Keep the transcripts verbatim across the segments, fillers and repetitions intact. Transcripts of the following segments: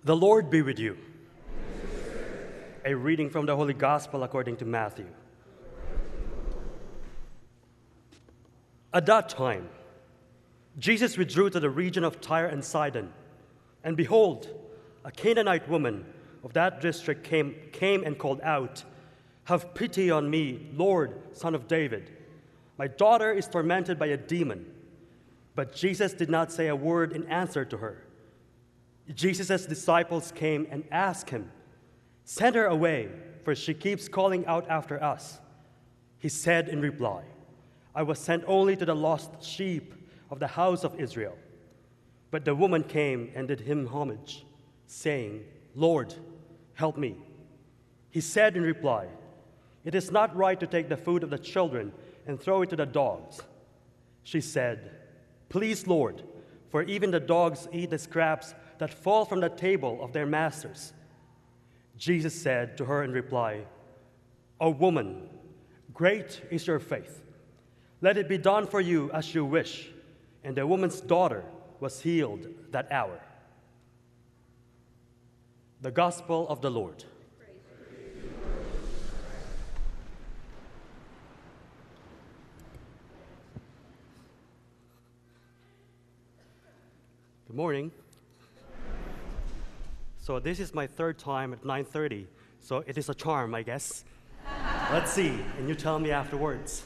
The Lord be with you. A reading from the Holy Gospel according to Matthew. At that time, Jesus withdrew to the region of Tyre and Sidon, and behold, a Canaanite woman of that district came, came and called out, "Have pity on me, Lord, Son of David. My daughter is tormented by a demon." But Jesus did not say a word in answer to her. Jesus' disciples came and asked him, "Send her away, for she keeps calling out after us." He said in reply, "I was sent only to the lost sheep of the house of Israel." But the woman came and did him homage, saying, "Lord, help me." He said in reply, "It is not right to take the food of the children and throw it to the dogs." She said, "Please, Lord, for even the dogs eat the scraps that fall from the table of their masters." Jesus said to her in reply, "O woman, great is your faith. Let it be done for you as you wish." And the woman's daughter was healed that hour. The Gospel of the Lord. Good morning. So this is my third time at nine thirty, so it is a charm, I guess. Let's see, and you tell me afterwards.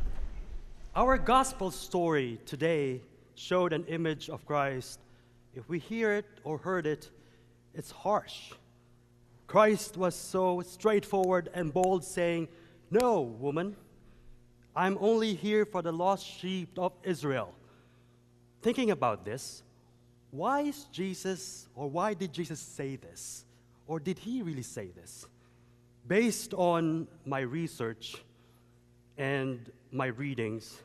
Our gospel story today showed an image of Christ. If we hear it or heard it, it's harsh. Christ was so straightforward and bold, saying, "No, woman, I'm only here for the lost sheep of Israel." Thinking about this, why is Jesus, or why did Jesus say this? Or did he really say this? Based on my research and my readings,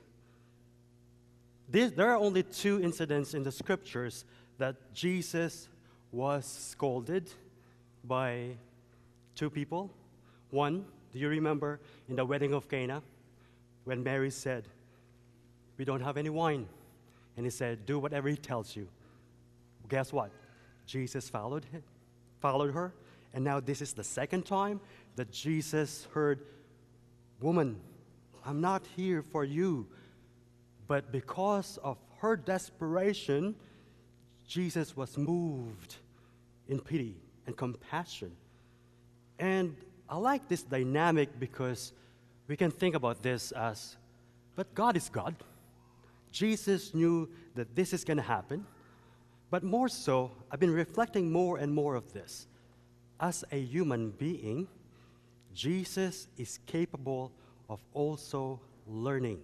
this, there are only two incidents in the scriptures that Jesus was scolded by two people. One, do you remember in the wedding of Cana, when Mary said, "We don't have any wine," and he said, "Do whatever he tells you." Guess what? Jesus followed him, followed her, and now this is the second time that Jesus heard, "Woman, I'm not here for you." But because of her desperation, Jesus was moved in pity and compassion. And I like this dynamic because we can think about this as, but God is God. Jesus knew that this is going to happen. But more so, I've been reflecting more and more of this. As a human being, Jesus is capable of also learning.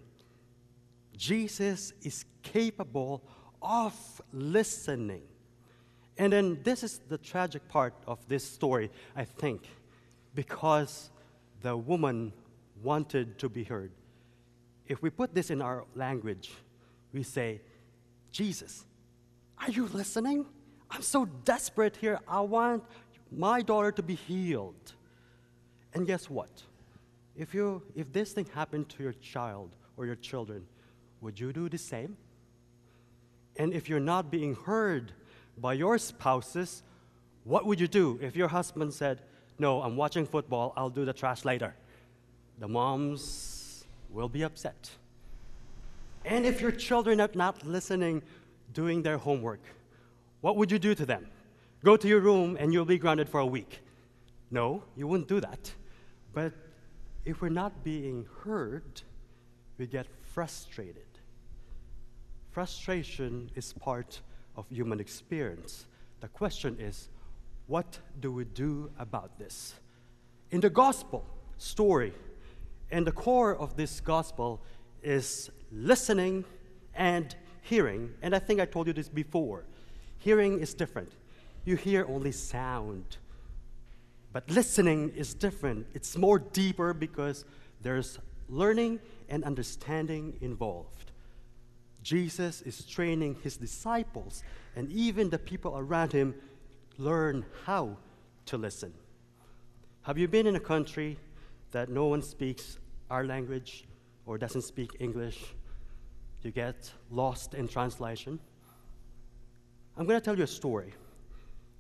Jesus is capable of listening. And then this is the tragic part of this story, I think, because the woman wanted to be heard. If we put this in our language, we say, "Jesus, are you listening? I'm so desperate here. I want my daughter to be healed." And guess what? If you if this thing happened to your child or your children, would you do the same? And if you're not being heard by your spouses, what would you do if your husband said, "No, I'm watching football, I'll do the trash later"? The moms will be upset. And if your children are not listening, doing their homework, what would you do to them? Go to your room and you'll be grounded for a week. No, you wouldn't do that. But if we're not being heard, we get frustrated. Frustration is part of human experience. The question is, what do we do about this? In the gospel story, and the core of this gospel is listening and hearing. And I think I told you this before. Hearing is different. You hear only sound. But listening is different. It's more deeper because there's learning and understanding involved. Jesus is training his disciples and even the people around him learn how to listen. Have you been in a country that no one speaks our language or doesn't speak English? You get lost in translation. I'm going to tell you a story.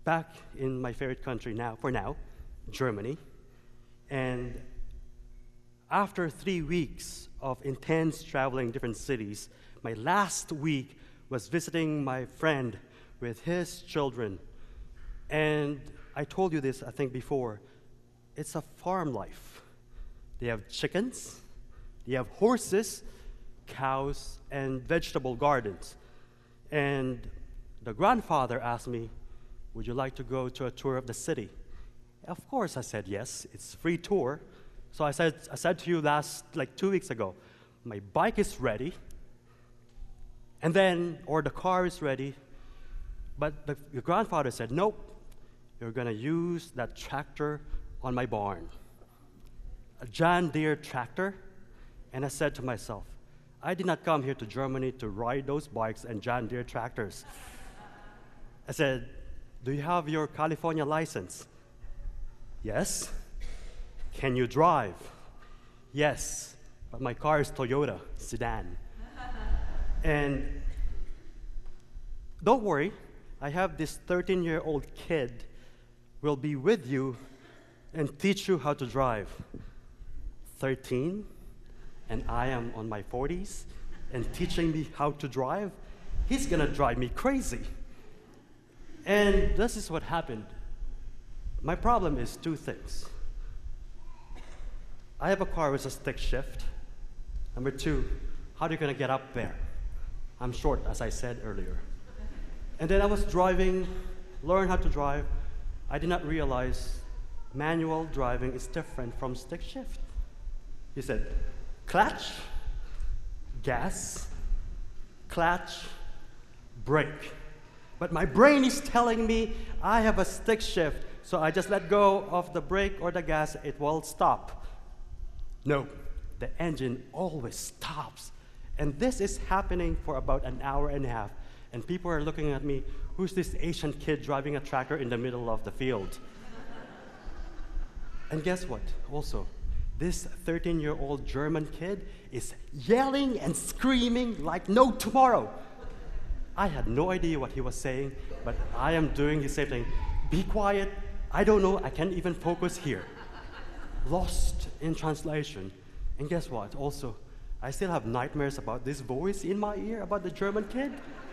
back in my favorite country now, for now, Germany. And after three weeks of intense traveling different cities, my last week was visiting my friend with his children. And I told you this, I think, before. It's a farm life. They have chickens, they have horses, cows, and vegetable gardens. And the grandfather asked me, would you like to go to a tour of the city? Of course, I said yes. It's a free tour. So I said, I said to you last, like two weeks ago, my bike is ready, and then, or the car is ready, but the, the grandfather said, nope, you're gonna use that tractor on my barn. A John Deere tractor. And I said to myself, I did not come here to Germany to ride those bikes and John Deere tractors. I said, do you have your California license? Yes. Can you drive? Yes, but my car is Toyota sedan. And don't worry, I have this thirteen-year-old kid will be with you and teach you how to drive. thirteen, and I am on my forties, and teaching me how to drive, he's gonna drive me crazy. And this is what happened. My problem is two things. I have a car with a stick shift. Number two, how are you gonna get up there? I'm short, as I said earlier. And then I was driving, learn how to drive. I did not realize manual driving is different from stick shift. He said, clutch, gas, clutch, brake. But my brain is telling me I have a stick shift, so I just let go of the brake or the gas, it will stop. No, the engine always stops. And this is happening for about an hour and a half. And people are looking at me, who's this Asian kid driving a tractor in the middle of the field? And guess what? Also, this thirteen-year-old German kid is yelling and screaming like no tomorrow. I had no idea what he was saying, but I am doing the same thing. Be quiet. I don't know. I can't even focus here. Lost in translation. And guess what? Also, I still have nightmares about this voice in my ear about the German kid.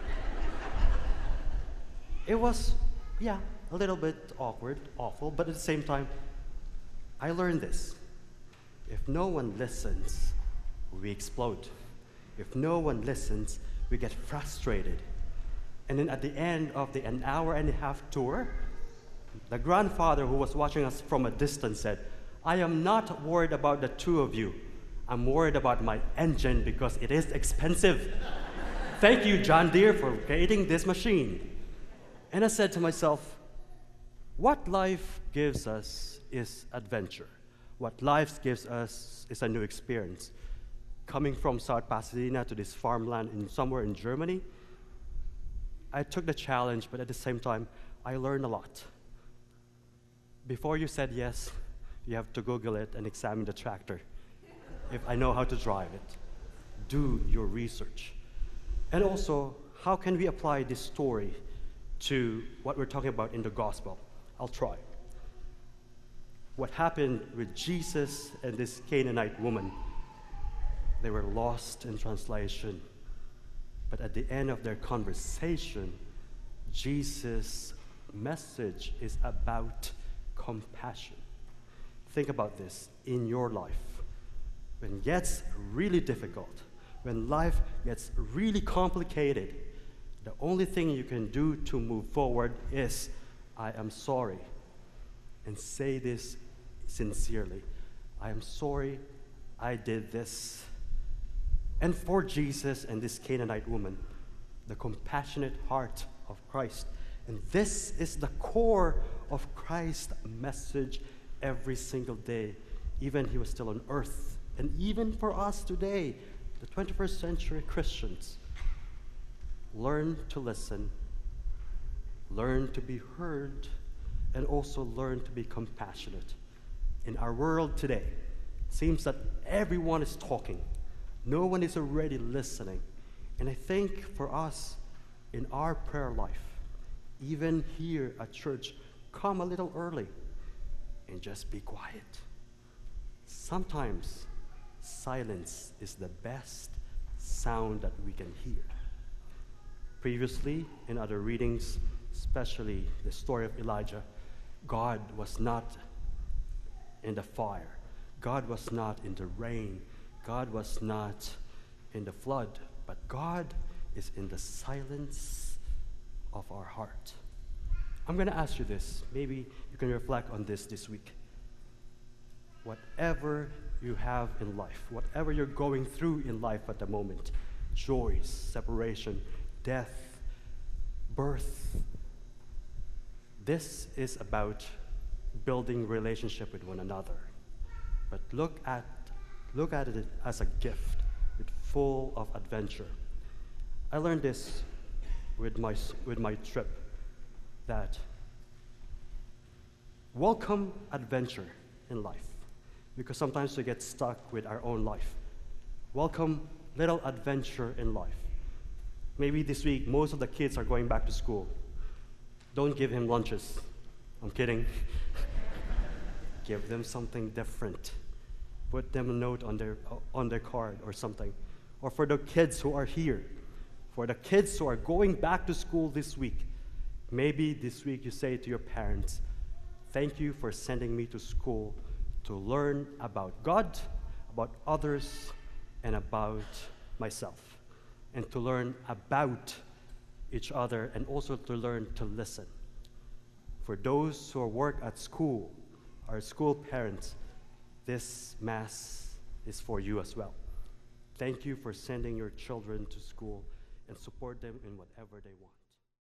It was, yeah, a little bit awkward, awful, but at the same time, I learned this. If no one listens, we explode. If no one listens, we get frustrated. And then at the end of the an hour and a half tour, the grandfather who was watching us from a distance said, I am not worried about the two of you. I'm worried about my engine because it is expensive. Thank you, John Deere, for creating this machine. And I said to myself, what life gives us is adventure. What life gives us is a new experience. Coming from South Pasadena to this farmland in somewhere in Germany, I took the challenge, but at the same time, I learned a lot. Before you said yes, you have to Google it and examine the tractor. If I know how to drive it, do your research. And also, how can we apply this story to what we're talking about in the gospel? I'll try. What happened with Jesus and this Canaanite woman, they were lost in translation. But at the end of their conversation, Jesus' message is about compassion. Think about this in your life. When it gets really difficult, when life gets really complicated, the only thing you can do to move forward is, I am sorry. And say this sincerely. I am sorry I did this. And for Jesus and this Canaanite woman, the compassionate heart of Christ. And this is the core of Christ's message every single day, even he was still on earth. And even for us today, the twenty-first century Christians, learn to listen, learn to be heard, and also learn to be compassionate. In our world today, it seems that everyone is talking. No one is already listening. And I think for us, in our prayer life, Even here at church, come a little early and just be quiet. Sometimes silence is the best sound that we can hear. Previously, in other readings, especially the story of Elijah, God was not in the fire. God was not in the rain. God was not in the flood. But God is in the silence of our heart. I'm going to ask you this. Maybe you can reflect on this this week. Whatever you have in life, whatever you're going through in life at the moment, joys, separation, death, birth, this is about building relationship with one another. But look at, look at it as a gift, it's full of adventure. I learned this with my, with my trip, that welcome adventure in life, because sometimes we get stuck with our own life. Welcome little adventure in life. Maybe this week, most of the kids are going back to school. Don't give him lunches. I'm kidding. Give them something different. Put them a note on their, on their card or something. Or for the kids who are here, for the kids who are going back to school this week, maybe this week you say to your parents, thank you for sending me to school to learn about God, about others, and about myself, and to learn about each other, and also to learn to listen. For those who work at school, our school parents, this Mass is for you as well. Thank you for sending your children to school and support them in whatever they want.